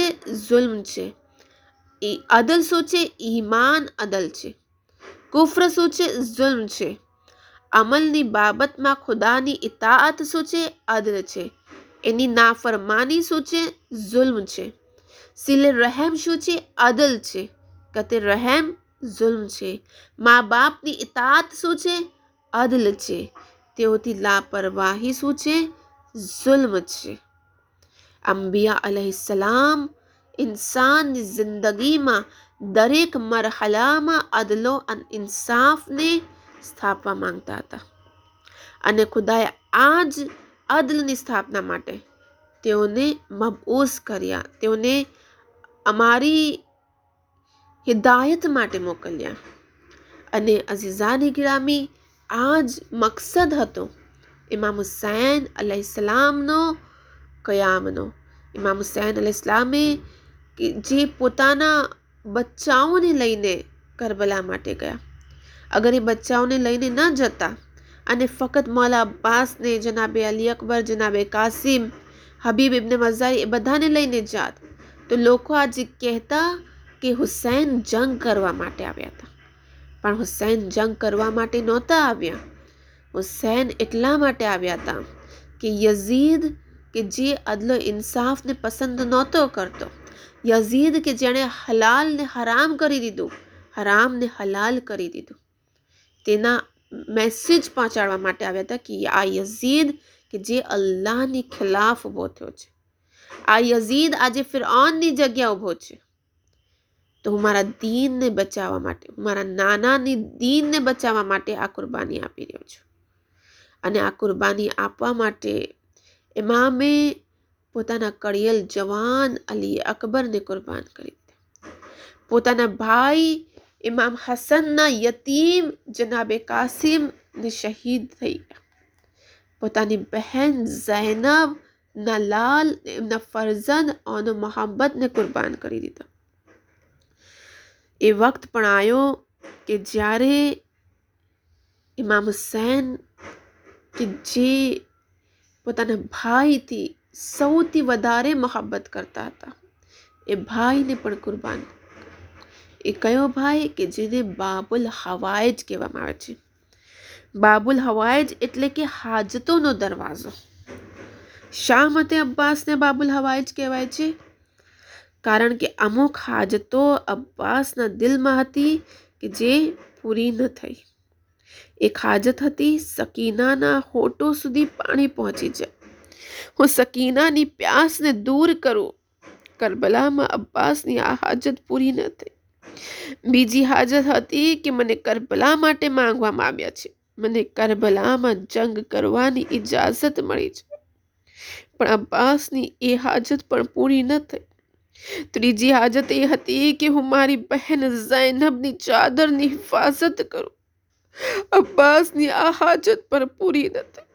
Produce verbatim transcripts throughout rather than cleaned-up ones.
છે ઝુલ્મ છે, અદલ શું છે ઈમાન અદલ છે, કુફ્ર શું છે ઝુલ્મ છે, અમલની બાબતમાં ખુદાની ઇતાઅત શું છે અદલ છે, એની નાફરમાની શું છે ઝુલ્મ છે, સિલે રહેમ શું છે અદલ છે, કતે રહેમ ઝુલ્મ છે, મા બાપની ઇતાઅત શું છે અદલ છે, તેઓથી લાપરવાહી શું છે ઝુલ્મ છે. અંબિયા અલૈહિસ્સલામ ઇન્સાનની જિંદગીમાં દરેક મરહલામાં અદલો અને ઇન્સાફને સ્થાપવા માંગતા હતા અને ખુદાએ આ જ અદલની સ્થાપના માટે તેઓને મબઉસ કર્યા, તેઓને અમારી હિદાયત માટે મોકલ્યા. અને અઝીઝાની ગિરામી આ જ મકસદ હતો ઇમામ હુસૈન અલૈહિસ્સલામનો કયામનો. ઇમામ હુસૈન અલૈહિસ્સલામે જે પોતાના બચ્ચાઓને લઈને કરબલા માટે ગયા, અગર એ બચ્ચાઓને લઈને ન જતા અને ફક્ત મૌલા અબ્બાસને, જનાબે અલી અકબર, જનાબે કાસિમ, હબીબ ઇબ્ન મઝારી એ બધાને લઈને જાત તો લોકો આજે કહેતા કે હુસૈન જંગ કરવા માટે આવ્યા હતા. પણ હુસૈન જંગ કરવા માટે નહોતા આવ્યા. હુસૈન એટલા માટે આવ્યા હતા કે યઝીદ કે જે અદલો ઇન્સાફને પસંદ નહોતો કરતો, યઝીદ કે જેણે હલાલને હરામ કરી દીધું, હરામને હલાલ કરી દીધું, તેના મેસેજ પહોંચાડવા માટે આવ્યા હતા કે આ યઝીદ કે જે અલ્લાહની ખિલાફ ઊભો થયો છે, આ યઝીદ આજે ફિરഔનની જગ્યા ઊભો છે, તો હું મારા દીનને બચાવવા માટે, મારા નાનાની દીનને બચાવવા માટે આ કુરબાની આપી રહ્યો છું. અને આ કુરબાની આપવા માટે ઇમામે પોતાના કડિયલ જવાન અલી અકબરને કુરબાન કરી દીધા, પોતાના ભાઈ ઇમામ હસનના યતીમ જનાબે કાસિમને શહીદ થઈ ગયા, પોતાની બહેન ઝૈનબ ના લાલ એમના ફરઝંદ અને મોહબ્બતને કુરબાન કરી દીધા. એ વખત પણ આવ્યો કે જ્યારે ઇમામ હુસૈન કે જે પોતાના ભાઈથી સૌથી વધારે મોહબ્બત કરતા હતા એ ભાઈને પણ કુરબાન. એ કયો ભાઈ કે જેને બાબુલ હવાઈજ કહેવામાં આવે છે. બાબુલ હવાઈજ એટલે કે હાજતોનો દરવાજો. શા માટે અબ્બાસને બાબુલ હવાઈજ કહેવાય છે? કારણ કે અમુક હાજતો અબ્બાસના દિલમાં હતી કે જે પૂરી ન થઈ. એક હાજત હતી સકીનાના હોઠો સુધી પાણી પહોંચી જાય, હું સકીનાની પ્યાસને દૂર કરું. કરબલામાં અબ્બાસની આ હાજત પૂરી ન થઈ. બીજી હાજત હતી કે મને કરબલા માટે માંગવામાં આવ્યા છે, મને કરબલામાં જંગ કરવાની ઇજાઝત મળી છે. પણ અબ્બાસની એ હાજત પણ પૂરી ન થઈ. ત્રીજી હાજત એ હતી કે હું મારી બહેન ઝૈનબની ચાદરની હિફાજત કરું. અબ્બાસની આ હાજત પણ પૂરી ન થઈ.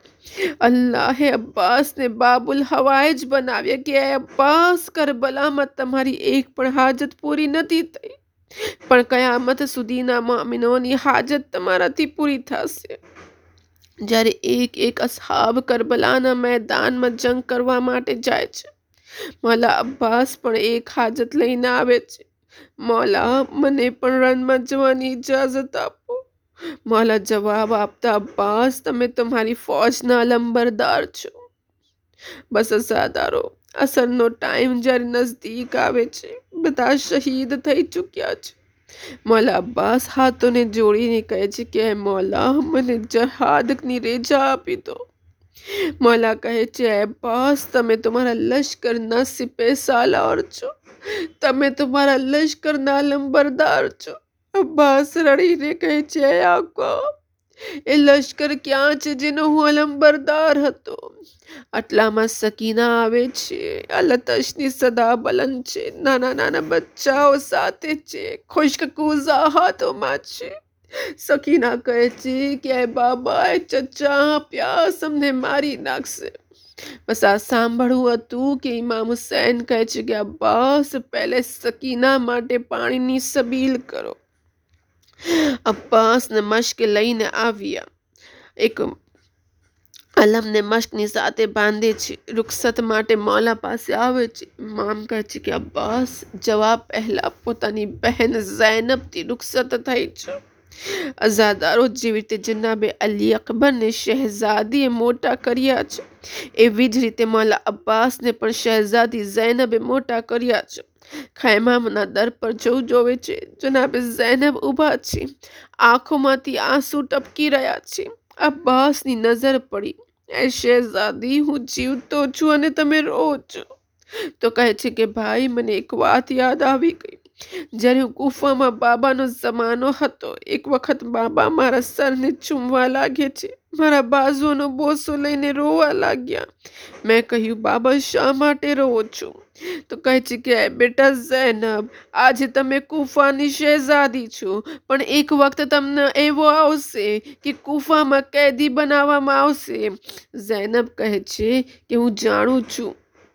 અલ્લાહે અબ્બાસને બાબુલ હવાઈજ બનાવ્યા કે અબ્બાસ, કરબલામાં તમારી એક પણ હાજત પૂરી નથી થઈ, પણ કયામત સુધીના મુઅમિનોની હાજત તમારાથી પૂરી થશે. જ્યારે એક એક અસહાબ કરબલાના મેદાનમાં જંગ કરવા માટે જાય છે, મૌલા અબ્બાસ પણ એક હાજત લઈને આવે છે, મૌલા મને પણ રણમાં જવાની ઇજાઝત આપો. મૌલા જવાબ આપતા, અબ્બાસ તમે તમારી ફૌજના લંબરદાર છો. બસ અઝાદારો, અસરનો ટાઈમ જ્યારે નજદીક આવે છે, બધા શહીદ થઈ ચૂક્યા છે. મૌલા અબ્બાસ હાથોને જોડીને કહે છે કે મૌલા મને જહાદની રેજા આપી દો. મૌલા કહે છે અબ્બાસ તમે તમારા લશ્કરના સિપે સાલાર છો, તમે તમારા લશ્કરના લંબરદાર છો. અબ્બાસ રડીને કહે છે આકા, એ લશ્કર ક્યાં છે જેનો હું લંબરદાર હતો? આટલામાં સકીના આવે છે. અલતશની સદા બલંદ છે, નાના નાના બચ્ચાઓ સાથે છે, ખુશ્કકૂઝા હાથોમાં છે. સકીના કહે છે કે બાબા, એ ચચા પ્યાસ અમને મારી નાખશે. બસ આ સાંભળવું હતું કે ઇમામ હુસૈન કહે છે કે અબ્બાસ પહેલે સકીના માટે પાણીની સબીલ કરો. અબ્બાસને મશ્ક લઈને આવ્યા. એક અલમને મશ્કની સાથે બાંધે છે, રૂખસત માટે મૌલા પાસે આવે છે. ઇમામ કહે છે કે અબ્બાસ જવાબ પહેલા પોતાની બહેન ઝૈનબથી રૂખસત થઈ છે. અઝાદારો જેવી રીતે જનાબે અલી અકબરને શહેઝાદીએ મોટા કર્યા છે, એવી જ રીતે મૌલા અબ્બાસને પણ શહેઝાદી ઝૈનબે મોટા કર્યા છે. ખૈમાના દર પર જવું જોવે છે. જનાબે ઝૈનબ ઊભા છે, આંખોમાંથી આંસુ ટપકી રહ્યા છે. અબ્બાસની નજર પડી. એ શહેઝાદી, હું જીવતો છું અને તમે રો છો. તો કહે છે કે ભાઈ, મને એક વાત યાદ આવી ગઈ. જ્યારે હું કુફામાં બાબાનો જમાનો હતો, એક વખત બાબા મારા સરને ચૂમવા લાગે છે, મારા બાજુનો બોસો લઈને રોવા લાગ્યા. મેં કહ્યું, બાબા શા માટે રોવો છો? તો કહે છે કે બેટા ઝૈનબ, આજે તમે કુફાની શહેઝાદી છો, પણ એક વખત તમને એવો આવશે કે કુફામાં કેદી બનાવવામાં આવશે. ઝૈનબ કહે છે કે હું જાણું છું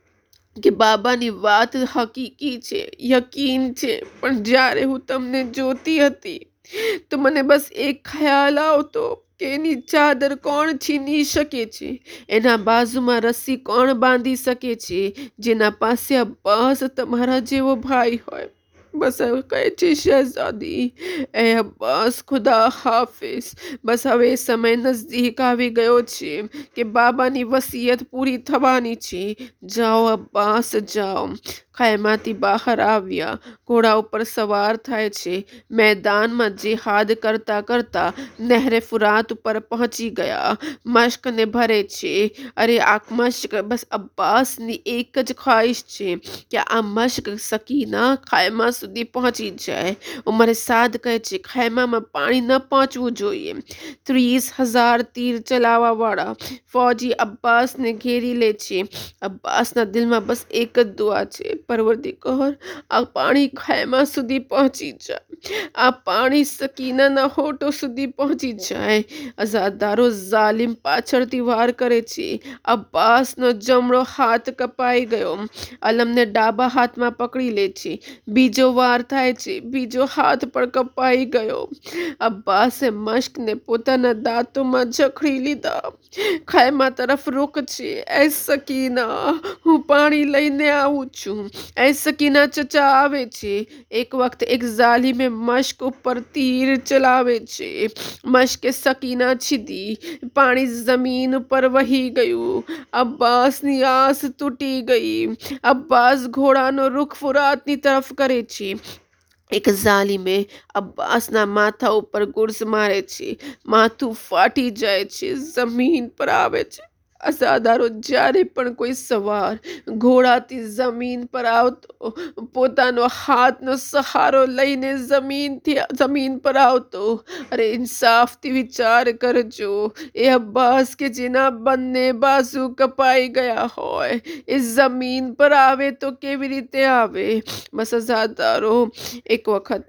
કે બાબાની વાત હકીકી છે, યકીન છે, પણ જ્યારે હું તમને જોતી હતી તો મને બસ એક ખ્યાલ આવતો કે એની ચાદર કોણ છીની શકે છે, એના બાજુમાં રસ્સી કોણ બાંધી શકે છે, જેના પાસે અબ્બાસ તમારા જેવો ભાઈ હોય. બસ હવે કહે છે શહેઝાદી, એ અબ્બાસ ખુદા હાફિઝ. બસ હવે સમય નજદીક આવી ગયો છે કે બાબાની વસિયત પૂરી થવાની છે. જાઓ અબ્બાસ જાઓ. ખૈમાથી બહાર આવ્યા, ઘોડા ઉપર સવાર થાય છે, મેદાનમાં જેહાદ કરતા કરતા નહેરે ફુરાત ઉપર પહોંચી ગયા. મશ્કને ભરે છે. અરે આ મશ્ક, બસ અબ્બાસની એક જ ખ્વાહિશ છે કે આ મશ્ક સકીના ખૈમા સુધી પહોંચી જાય. ઉમરે સાદ કહે છે ખૈમામાં પાણી ન પહોંચવું જોઈએ. ત્રીસ હજાર તીર ચલાવવા વાળા ફૌજી અબ્બાસને ઘેરી લે છે. અબ્બાસના દિલમાં બસ એક જ દુઆ છે, પરવરદિગાર આ પાણી ખૈમા સુધી પહોંચી જાય, આ પાણી સકીનાના હોઠો સુધી પહોંચી જાય. અઝાદારો ઝાલિમ પાછળથી વાર કરે છે. અબ્બાસનો જમણો હાથ કપાઈ ગયો. અલમને ડાબા હાથમાં પકડી લે છે. બીજો વાર થાય છે, બીજો હાથ પણ કપાઈ ગયો. અબ્બાસે મશ્કને પોતાના દાંતોમાં જખડી લીધા. ખૈમા તરફ રૂખ છે. એ સકીના, હું પાણી લઈને આવું છું. એ સકીના ચચા આવે છે. એક વખત એક ઝાલિમે મશ્ક ઉપર તીર ચલાવે છે. મશ્કે સકીના છીધી, પાણી જમીન પર વહી ગયું. અબ્બાસની આસ તૂટી ગઈ. અબ્બાસ ઘોડાનો રૂખ ફુરાતની તરફ કરે છે. એક ઝાલિમે અબ્બાસના માથા ઉપર ગુર્ઝ મારે છે. માથું ફાટી જાય છે, જમીન પર આવે છે. અઝાદારો જ્યારે પણ કોઈ સવાર ઘોડાથી જમીન પર આવતો, પોતાનો હાથનો સહારો લઈને જમીનથી જમીન પર આવતો, અરે ઇન્સાફથી વિચાર કરજો. એ અબ્બાસ કે જેના બંને બાજુ કપાઈ ગયા હોય, એ જમીન પર આવે તો કેવી રીતે આવે? બસ અઝાદારો, એક વખત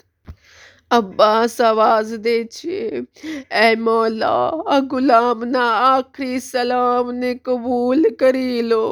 અબ્બાસ આવાજ દે છે, એ મૌલા, આ ગુલામના આખરી સલામને કબૂલ કરી લો.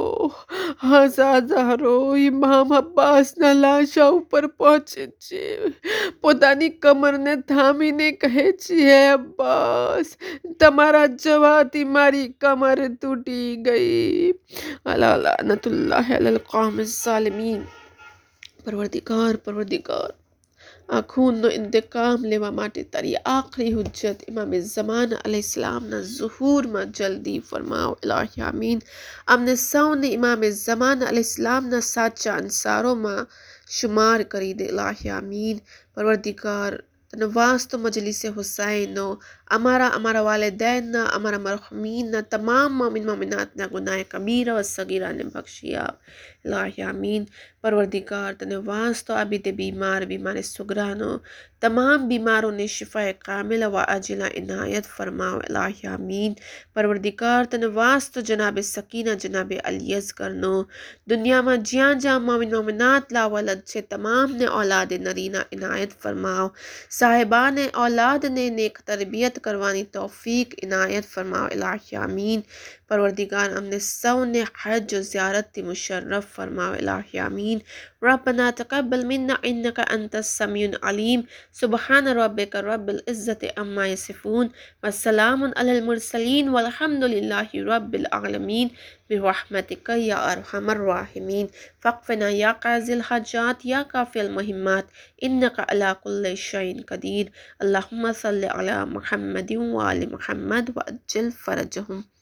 અઝાદારો, ઇમામ અબ્બાસના લાશા ઉપર પહોંચે છે. પોતાની કમરને થામીને કહે છે, હે અબ્બાસ, તમારા જવાથી મારી કમર તૂટી ગઈ. અલા લાનતુલ્લાહ અલલ કૌમ ઝાલિમીન. પરવરદિગાર, પરવરદિગાર, આ ખૂનનો ઇંતકામ લેવા માટે તારી આખરી હુજ્જત ઇમામ ઝમાન અલૈહિસ્સલામના ઝુહૂરમાં જલ્દી ફરમાવ. ઇલાહી આમીન. અમને સૌને ઇમામ ઝમાન અલૈહિસ્સલામના સાચા અંસારોમાં શુમાર કરી દે. ઇલાહી આમીન. પરવરદિગાર, તને વાસ્તો મજલિસે હુસૈનનો, અમારા અમારા વાલિદૈનના, અમારા મરહૂમીનના તમામ મોમિન મોમિનાતના ગુનાહ કબીરા વ સગીરાને બક્ષી આપ. ઇલાહી આમીન. પરવરદિગાર, તને વાસ્તો આબિદ બીમાર, બીમાર સુગરાનો, તમામ બીમારોને શિફાએ કામિલા વ આजिला इनायत फरमाओ. इलाही आमीन. परवरदिगार, तने वास्तो जनाबे सकीना, जनाबे अली असगरनो, दुनियाમાં જ્યાં જ્યાં મોમિન મોમિનાત લાવલદ છે તમામને औलाद नरीना इनायत फरमाओ. साहिबाने औलादને नेक तरबियत करवानी तौफीक इनायत फरमाओ. इलाही आमीन. परवरदिगार, हमने सौने हज व ज़ियारत मुशर्रफ फरमाओ. इलाही आमीन. ربنا تقبل منا إنك أنت السميع العليم سبحان ربك رب العزة عما يصفون والسلام على المرسلين والحمد لله رب العالمين برحمتك يا أرحم الراحمين فاقفنا يا قاضي الحاجات يا كافي المهمات إنك على كل شيء قدير اللهم صل على محمد وآل محمد وأجل فرجهم.